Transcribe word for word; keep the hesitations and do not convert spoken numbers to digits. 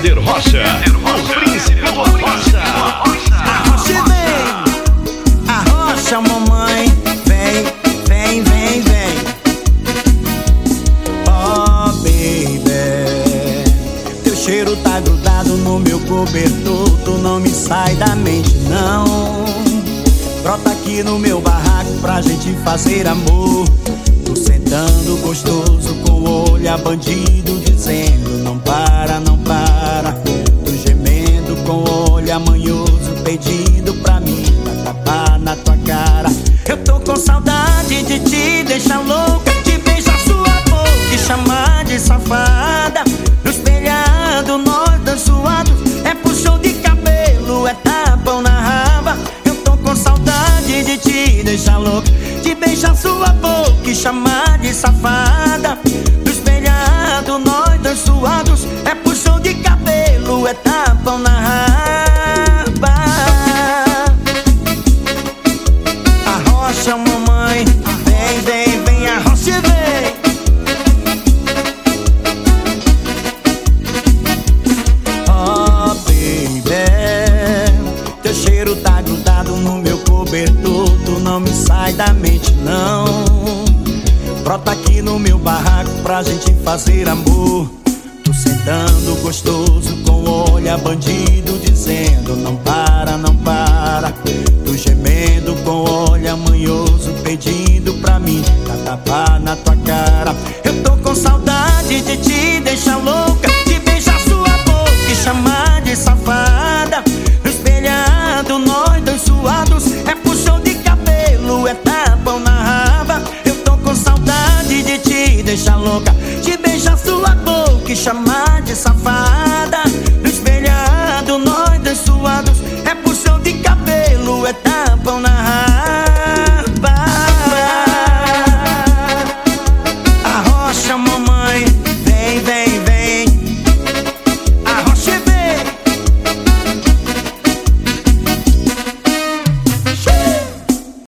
Éder Rocha, o príncipe do Rocha. Arrocha vem, arrocha mamãe, vem, vem, vem, vem. Oh baby, teu cheiro tá grudado no meu cobertor, tu não me sai da mente não. Brota aqui no meu barraco pra gente fazer amor. Tô sentando gostoso com o olho a bandido, dizendo não para, não para. Tô gemendo com o olho amanhoso, pedindo pra mim pra tapar na tua cara. Eu tô com saudade de te deixar louca, de beijar sua boca e chamar de safada. No espelhado nós dois suados, é puxão de cabelo, é tapão na raba. Eu tô com saudade de te deixar louca, de beijar sua boca e chamar de safada. No espelhado nós dois suados, é puxão de cabelo, é tapão na raba. Arrocha mamãe, vem, vem, vem, arrocha e vem. Oh baby, teu cheiro tá grudado no meu cobertor, tu não me sai da mente não. Brota aqui no meu barraco pra gente fazer amor. Tô sentando gostoso com o olho a bandido, dizendo não para, não para. Tô gemendo com o olho amanhoso, pedindo pra mim pra tapar na tua cara. Eu tô com saudade de te deixar louca, de beijar sua boca e chamar de safada. No espelhado nós dois suados, é puxão de cabelo, é tapão na raba. Eu tô com saudade de te deixar louca, de beijar sua boca e chamar de safada.